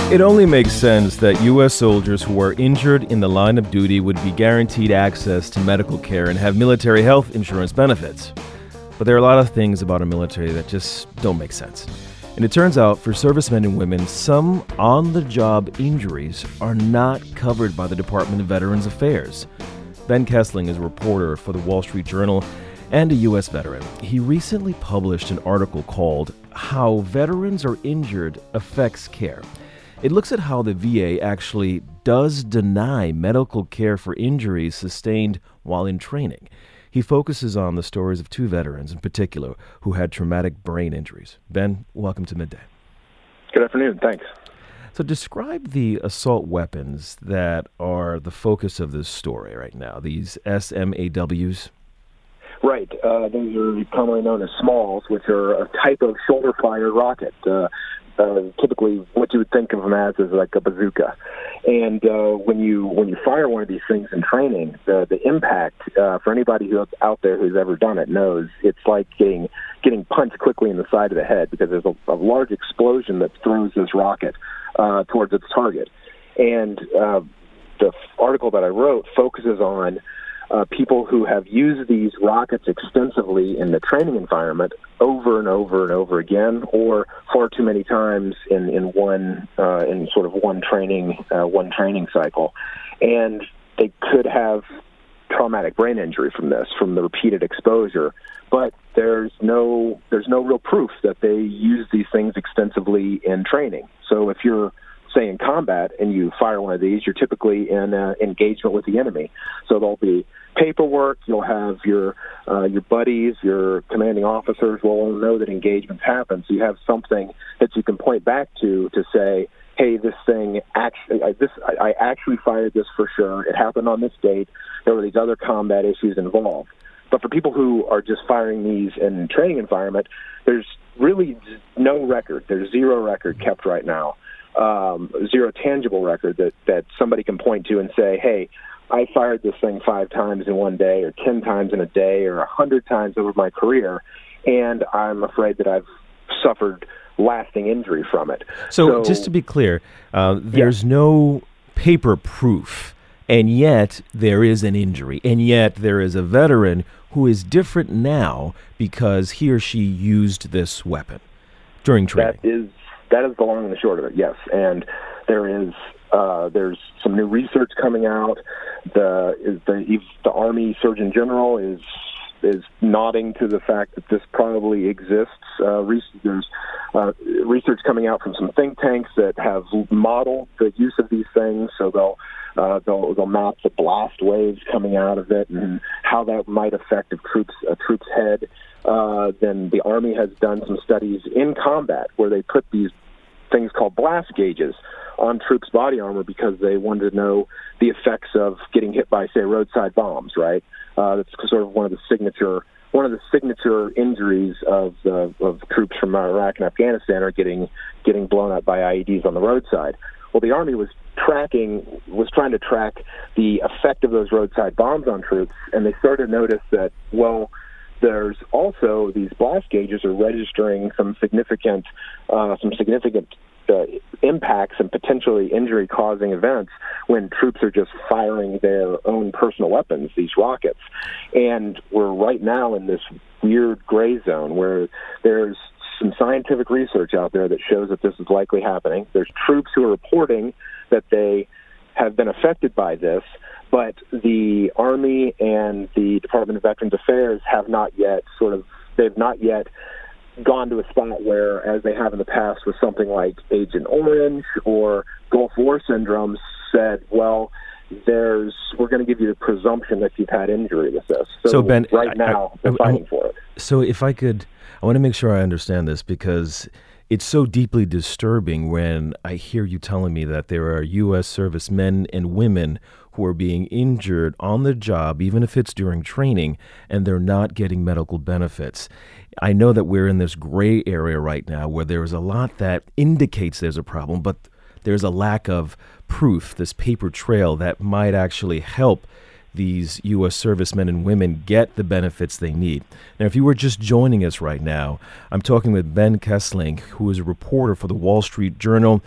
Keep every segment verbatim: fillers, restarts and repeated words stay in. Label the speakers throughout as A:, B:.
A: It only makes sense that U S soldiers who are injured in the line of duty would be guaranteed access to medical care and have military health insurance benefits. But there are a lot of things about our military that just don't make sense. And it turns out for servicemen and women, some on-the-job injuries are not covered by the Department of Veterans Affairs. Ben Kessling is a reporter for the Wall Street Journal and a U S veteran. He recently published an article called How Veterans Are Injured Affects Care. It looks at how the V A actually does deny medical care for injuries sustained while in training. He focuses on the stories of two veterans in particular who had traumatic brain injuries. Ben, welcome to Midday.
B: Good afternoon. Thanks.
A: So describe the assault weapons that are the focus of this story right now, these S M A Ws.
B: Right. Uh, those are commonly known as SMALs, which are a type of shoulder-fired rocket. Uh, uh, typically, what you would think of them as is like a bazooka. And uh, when you when you fire one of these things in training, the the impact uh, for anybody who's out there who's ever done it knows it's like getting getting punched quickly in the side of the head because there's a, a large explosion that throws this rocket uh, towards its target. And uh, the article that I wrote focuses on Uh, people who have used these rockets extensively in the training environment over and over and over again, or far too many times in in one uh, in sort of one training uh, one training cycle, and they could have traumatic brain injury from this, from the repeated exposure. But there's no there's no real proof that they use these things extensively in training. So if you're say in combat and you fire one of these, you're typically in uh, engagement with the enemy. So there'll be paperwork, you'll have your uh, your buddies, your commanding officers will all know that engagements happen. So you have something that you can point back to to say, hey, this thing actually, I, this I, I actually fired this for sure. It happened on this date. There were these other combat issues involved. But for people who are just firing these in training environment, there's really no record. There's zero record kept right now. Um, zero tangible record that, that somebody can point to and say, hey, I fired this thing five times in one day or ten times in a day or a hundred times over my career, and I'm afraid that I've suffered lasting injury from it.
A: So,
B: so
A: just to be clear, uh, there's
B: yeah.
A: no paper proof, and yet there is an injury, and yet there is a veteran who is different now because he or she used this weapon during training.
B: That is That is the long and the short of it, yes. And there is uh, there's some new research coming out. The is the the Army Surgeon General is is nodding to the fact that this probably exists. Uh, there's uh, research coming out from some think tanks that have modeled the use of these things, so they'll uh, they'll they'll map the blast waves coming out of it and how that might affect a troop's a troop's head. Uh, then the Army has done some studies in combat where they put these things called blast gauges on troops' body armor because they wanted to know the effects of getting hit by, say, roadside bombs. Right? Uh, that's sort of one of the signature one of the signature injuries of the, of troops from Iraq and Afghanistan are getting getting blown up by I E Ds on the roadside. Well, the Army was tracking was trying to track the effect of those roadside bombs on troops, and they started to notice that well. There's also these blast gauges are registering some significant, uh, some significant uh, impacts and potentially injury-causing events when troops are just firing their own personal weapons, these rockets. And we're right now in this weird gray zone where there's some scientific research out there that shows that this is likely happening. There's troops who are reporting that they have been affected by this, but the Army and the Department of Veterans Affairs have not yet sort of, they've not yet gone to a spot where, as they have in the past with something like Agent Orange or Gulf War syndrome, said, well, there's, we're going to give you the presumption that you've had injury with this. So,
A: so Ben,
B: right now,
A: I, I,
B: they're fighting for it.
A: So if I could, I want to make sure I understand this because it's so deeply disturbing when I hear you telling me that there are U S servicemen and women who are being injured on the job, even if it's during training, and they're not getting medical benefits. I know that we're in this gray area right now where there is a lot that indicates there's a problem, but there's a lack of proof, this paper trail that might actually help these U S servicemen and women get the benefits they need. Now, if you were just joining us right now, I'm talking with Ben Kessling, who is a reporter for the Wall Street Journal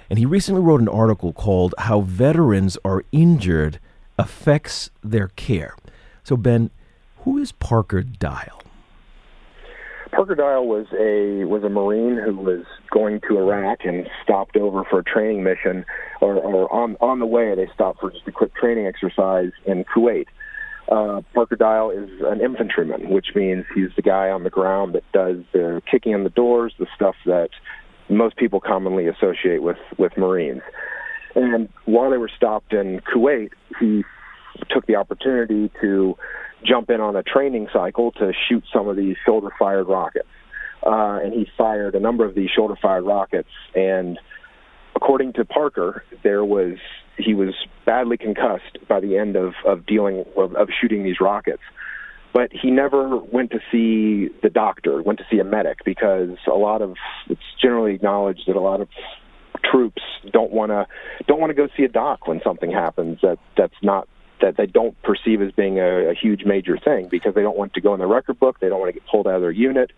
A: And he recently wrote an article called How Veterans Are Injured Affects Their Care. So, Ben, who is Parker Dial?
B: Parker Dial was a was a Marine who was going to Iraq and stopped over for a training mission, or, or on on the way they stopped for just a quick training exercise in Kuwait. Uh, Parker Dial is an infantryman, which means he's the guy on the ground that does the kicking in the doors, the stuff that most people commonly associate with, with Marines. And while they were stopped in Kuwait, he took the opportunity to jump in on a training cycle to shoot some of these shoulder-fired rockets. Uh, and he fired a number of these shoulder-fired rockets. And according to Parker, there was he was badly concussed by the end of, of dealing of, of shooting these rockets. But he never went to see the doctor, went to see a medic, because a lot of it's generally acknowledged that a lot of troops don't want to don't want to go see a doc when something happens that that's not that they don't perceive as being a, a huge major thing, because they don't want to go in the record book, they don't want to get pulled out of their unit.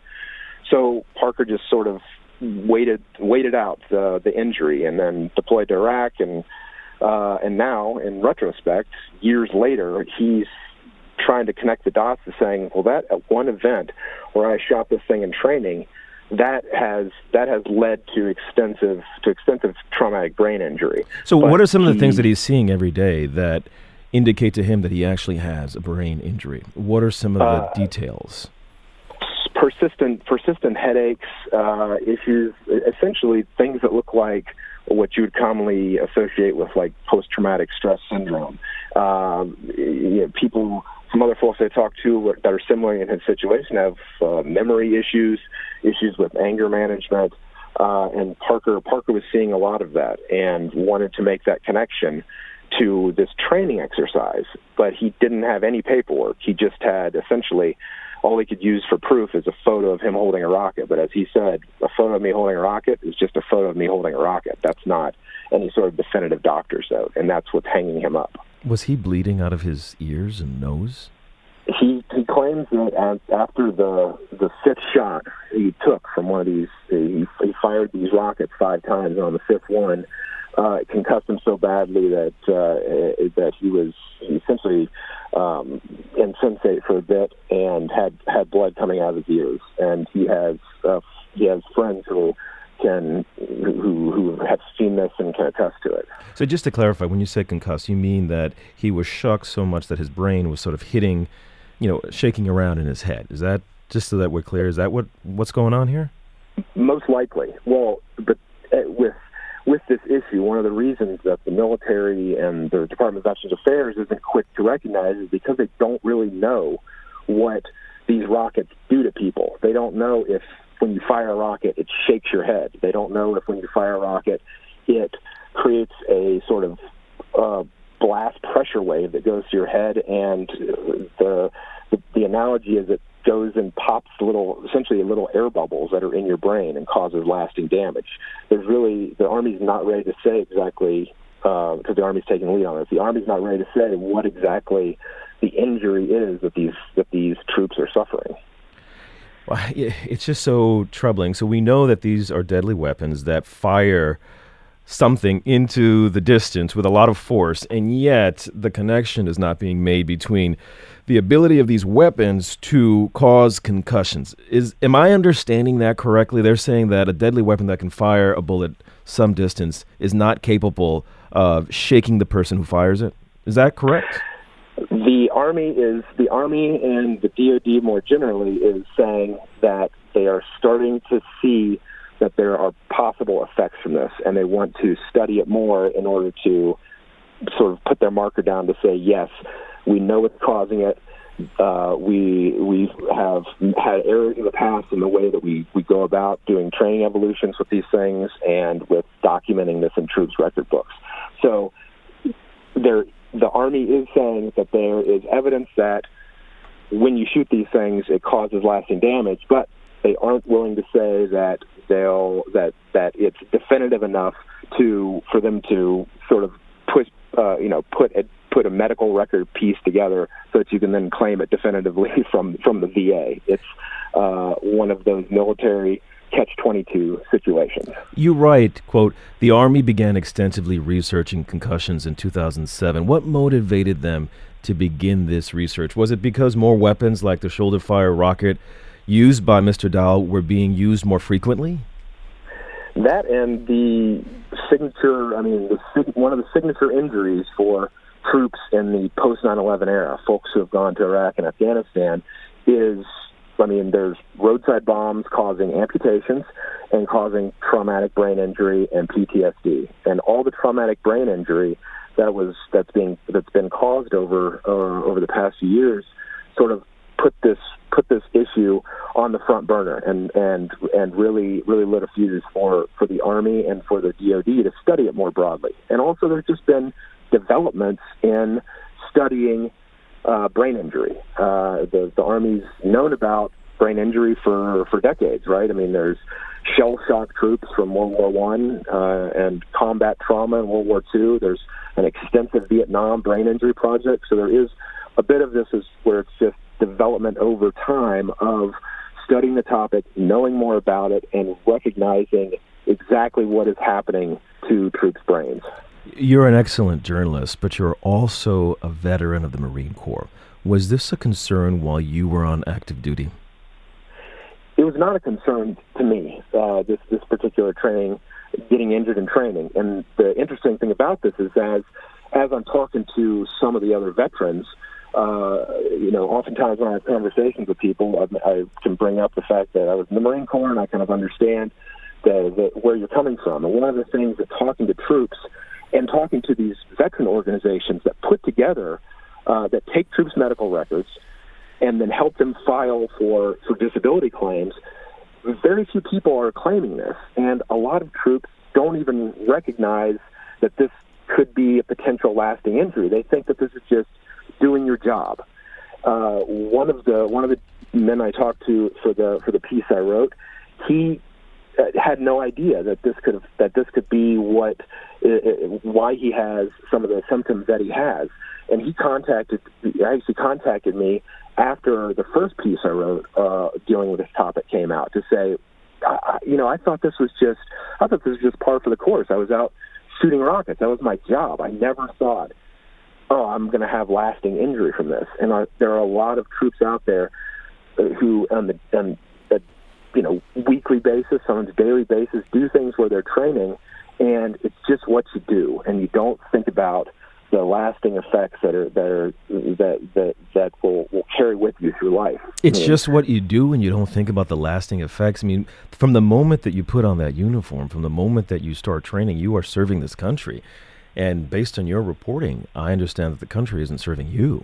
B: So Parker just sort of waited waited out the the injury and then deployed to Iraq, and uh, and now in retrospect, years later, he's trying to connect the dots to saying, well, that at one event where I shot this thing in training, that has that has led to extensive to extensive traumatic brain injury.
A: So
B: but
A: what are some of the
B: he,
A: things that he's seeing every day that indicate to him that he actually has a brain injury? What are some of the
B: uh,
A: details?
B: Persistent, persistent headaches, uh, issues, essentially things that look like what you would commonly associate with like post-traumatic stress syndrome. Um, you know, people, some other folks I talk to that are similar in his situation have uh, memory issues, issues with anger management, uh, and Parker Parker was seeing a lot of that and wanted to make that connection to this training exercise, but he didn't have any paperwork. He just had essentially all he could use for proof is a photo of him holding a rocket. But as he said, a photo of me holding a rocket is just a photo of me holding a rocket. That's not any sort of definitive doctor's note, and that's what's hanging him up.
A: Was he bleeding out of his ears and nose?
B: He he claims that as, after the the fifth shot he took from one of these, he, he fired these rockets five times, and on the fifth one, uh, it concussed him so badly that uh, that he was essentially um, insensate for a bit and had, had blood coming out of his ears. And he has uh, he has friends who can who who have seen this and can attest to it.
A: So just to clarify, when you say concussed, you mean that he was shocked so much that his brain was sort of hitting, you know, shaking around in his head. Is that, just so that we're clear, is that what what's going on here? Most
B: likely. Well, but uh, with with this issue, one of the reasons that the military and the Department of Veterans Affairs isn't quick to recognize is because they don't really know what these rockets do to people. They don't know if when you fire a rocket, it shakes your head. They don't know if when you fire a rocket, it creates a sort of uh, blast pressure wave that goes to your head, and the, the the analogy is it goes and pops little, essentially little air bubbles that are in your brain and causes lasting damage. There's really, the Army's not ready to say exactly, because uh, the Army's taking the lead on this, the Army's not ready to say what exactly the injury is that these that these troops are suffering.
A: Well, it's just so troubling. So we know that these are deadly weapons that fire something into the distance with a lot of force, and yet the connection is not being made between the ability of these weapons to cause concussions. Is am I understanding that correctly? They're saying that a deadly weapon that can fire a bullet some distance is not capable of shaking the person who fires it. Is that correct?
B: The Army is the Army and the D O D more generally is saying that they are starting to see that there are possible effects from this, and they want to study it more in order to sort of put their marker down to say, yes, we know what's causing it. Uh, we we have had errors in the past in the way that we, we go about doing training evolutions with these things and with documenting this in troops' record books. So there, the Army is saying that there is evidence that when you shoot these things, it causes lasting damage, but they aren't willing to say that they'll that that it's definitive enough to for them to sort of put uh, you know put a put a medical record piece together so that you can then claim it definitively from from the V A. It's uh, one of those military catch twenty-two situations.
A: You write, quote, the Army began extensively researching concussions in two thousand seven. What motivated them to begin this research? Was it because more weapons like the shoulder-fire rocket used by Mister Dahl were being used more frequently?
B: That and the signature, I mean, the, one of the signature injuries for troops in the post nine eleven era, folks who have gone to Iraq and Afghanistan, is, I mean, there's roadside bombs causing amputations and causing traumatic brain injury and P T S D. And all the traumatic brain injury that was that's being that's been caused over uh, over the past few years sort of put this put this issue on the front burner and and and really really lit a fuse for for the Army and for the D O D to study it more broadly. And also, there's just been developments in studying uh, brain injury. Uh, the the Army's known about brain injury for for decades, right? I mean, there's shell shock troops from World War One uh, and combat trauma in World War Two. There's an extensive Vietnam brain injury project. So there is a bit of this is where it's just development over time of studying the topic, knowing more about it, and recognizing exactly what is happening to troops' brains.
A: You're an excellent journalist, but you're also a veteran of the Marine Corps. Was this a concern while you were on active duty?
B: It was not a concern to me, uh, this, this particular training, getting injured in training. And the interesting thing about this is as, as I'm talking to some of the other veterans, Uh, you know, oftentimes when I have conversations with people, I, I can bring up the fact that I was in the Marine Corps and I kind of understand the, the, where you're coming from. And one of the things that talking to troops and talking to these veteran organizations that put together, uh, that take troops' medical records and then help them file for, for disability claims, very few people are claiming this. And a lot of troops don't even recognize that this could be a potential lasting injury. They think that this is just doing your job. Uh, one of the one of the men I talked to for the for the piece I wrote, he uh, had no idea that this could have, that this could be what uh, why he has some of the symptoms that he has, and he contacted actually contacted me after the first piece I wrote uh, dealing with this topic came out to say, I, you know, I thought this was just I thought this was just par for the course. I was out shooting rockets. That was my job. I never thought, oh, I'm going to have lasting injury from this. And uh, there are a lot of troops out there who, on the on a you know weekly basis, on a daily basis, do things where they're training, and it's just what you do, and you don't think about the lasting effects that are that are that that that will, will carry with you through life.
A: It's I mean, just what you do, and you don't think about the lasting effects. I mean, from the moment that you put on that uniform, from the moment that you start training, you are serving this country. And based on your reporting, I understand that the country isn't serving you.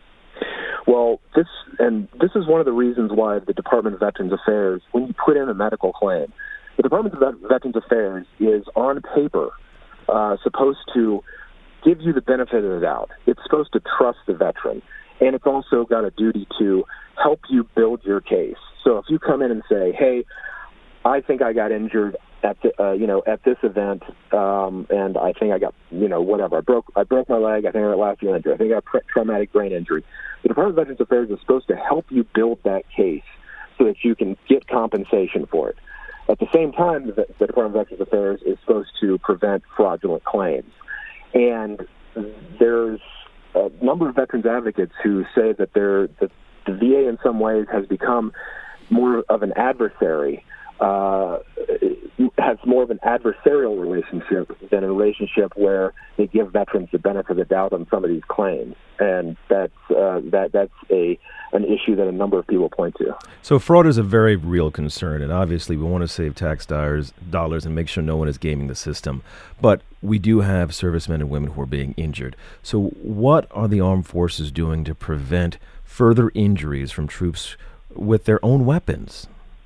B: Well, this and this is one of the reasons why the Department of Veterans Affairs, when you put in a medical claim, the Department of Veterans Affairs is on paper uh, supposed to give you the benefit of the doubt. It's supposed to trust the veteran, and it's also got a duty to help you build your case. So if you come in and say, "Hey, I think I got injured at the, uh, you know, at this event, um, and I think I got, you know, whatever. I broke, I broke my leg. I think I got lasting injury. I think I got pre- traumatic brain injury." The Department of Veterans Affairs is supposed to help you build that case so that you can get compensation for it. At the same time, the, the Department of Veterans Affairs is supposed to prevent fraudulent claims. And there's a number of veterans advocates who say that, they're, that the V A in some ways has become more of an adversary. Uh, has more of an adversarial relationship than a relationship where they give veterans the benefit of the doubt on some of these claims, and that's uh, that that's a an issue that a number of people point to.
A: So fraud is a very real concern, and obviously we want to save tax dollars dollars and make sure no one is gaming the system. But we do have servicemen and women who are being injured. So what are the armed forces doing to prevent further injuries from troops with their own weapons?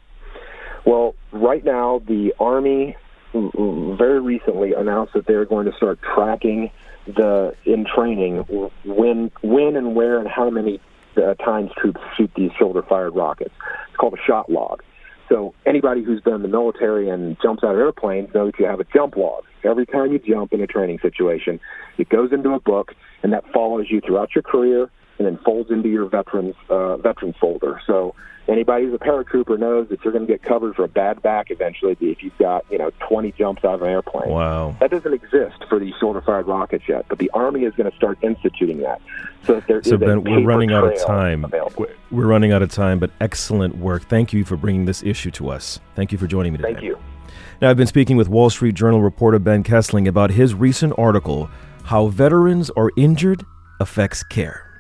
B: Well, right now, the Army very recently announced that they're going to start tracking the in training when, when and where and how many uh, times troops shoot these shoulder-fired rockets. It's called a shot log. So anybody who's been in the military and jumps out of airplanes knows you have a jump log. Every time you jump in a training situation, it goes into a book, and that follows you throughout your career and then folds into your veterans uh, veterans folder. So anybody who's a paratrooper knows that you're going to get covered for a bad back eventually if you've got, you know, twenty jumps out of an airplane.
A: Wow.
B: That doesn't exist for these shoulder-fired rockets yet, but the Army is going to start instituting that. So if there
A: so
B: is
A: Ben,
B: a
A: we're running out of
B: trail
A: time.
B: available.
A: We're running out of time, but excellent work. Thank you for bringing this issue to us. Thank you for joining me today.
B: Thank you.
A: Now, I've been speaking with Wall Street Journal reporter Ben Kessling about his recent article, How Veterans Are Injured Affects Care.